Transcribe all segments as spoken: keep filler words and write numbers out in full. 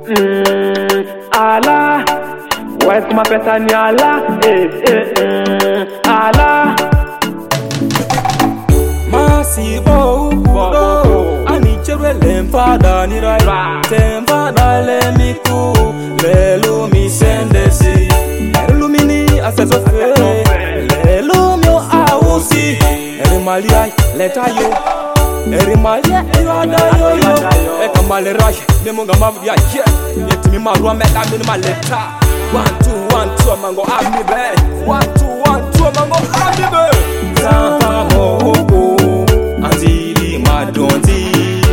Mm, Allah, where's my person, Allah? Eh, eh, mm, Allah. Masibo, oh, I need you to learn father, ni right. Ten father, let me go. Lelo mi sende si, lelo mini aseso fe, lelo mi o ausi. Eri malia, leta yo. Eri malia, iwada yo yo. Eka male rai, nemo gama via ye. Yeti mi marua meka mi ni maleta. One two one two amango ami be. One two one two amango ami be. Santa mo ho. Anzili madonti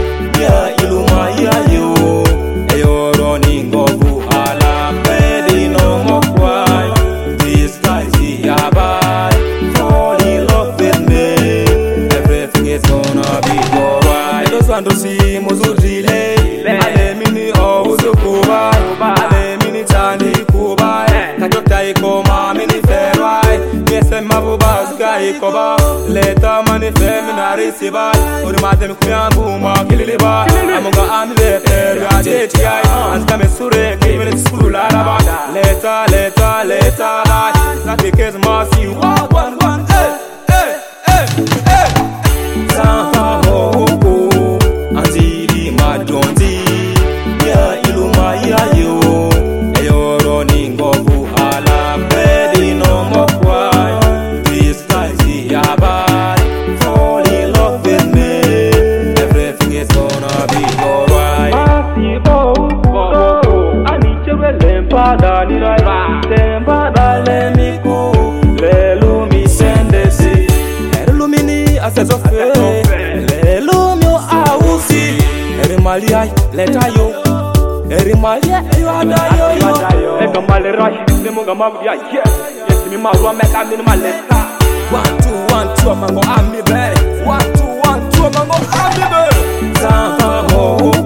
ya iluma ya yo eyoro ningovu ala pedi no mokwai this guy see ya bye fall in love with me everything is gonna be alright those want to see muzudile ale mini o uzukuba ale mini tani kuba kajota ikoma mini ferai yese mabubas kai koba leta mani femina risiba uri madem kuyambu ma kililiba amunga ambe peru ateti ai anka mesure kimene skulu laraba leta leta leta ba sapikez masi one one one eh eh eh eh santa ho ho anzili madonti ya iluma ya yo eyoro ningovu ala pedi no mokwai this guy see ya bye fall in love with me everything is gonna be alright. Masibo, oh, I need you to learn father, ni right. Ten father, let me go. Lelo mi sende si, Lelo mini aseso fe, lelo mi o ausi. Eri malia, leta yo. Eri malia, iwada yo yo. eka male rai, nemo gama via ye. Yeti mi marua meka mi ni maleta. One two one two amango ami be. One two one two amango ami be. Santa ho.